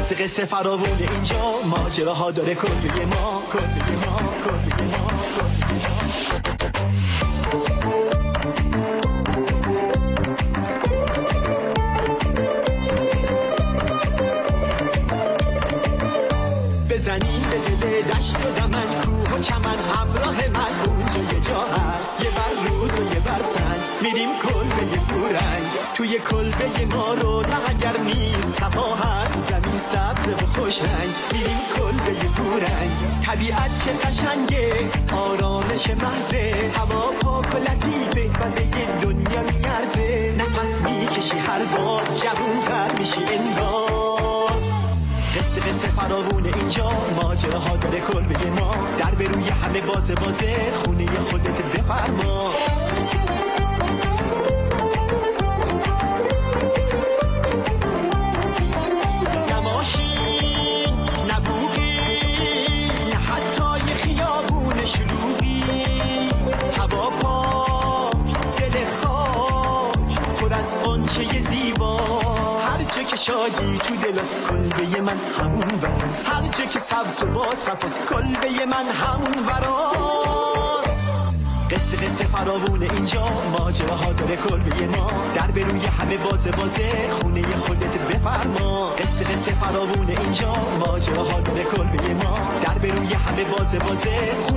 قصه قصه فراوون اینجا، ماجراها داره کلبه ما، کلبه ما، کلبه ما، کلبه ما. بزنین به دل دشت و دمن، کوه و چمن همراه من، اونجا یه جا هست، یه بر رود و یه بر سنگ، میریم کلبه پورنگ. توی کلبه ما رو اگر نیست هوا هست، زمین سبز و خوش رنگ، میریم کلبه پورنگ. طبیعت چه قشنگه، آرامش محضه، هوا پاک و لطیفه و به یه دنیا میارزه. نفس میکشی هر بار، جوون‌تر میشی انگار. قصه قصه فراوون اینجا، ماجراها داره کلبه ما، در به روی همه بازه بازه، خونه خودت بفرما. شادی تو دلست، کلبه من همون وراست، هر جا که سبز و با صفاست، کلبه من همون وراست. قصه قصه فراوون اینجا، ماجراها داره کلبه ما، در به روی همه بازه بازه، خونه خودت بفرما. قصه قصه فراوون اینجا، ماجراها داره کلبه ما، در به روی همه بازه بازه.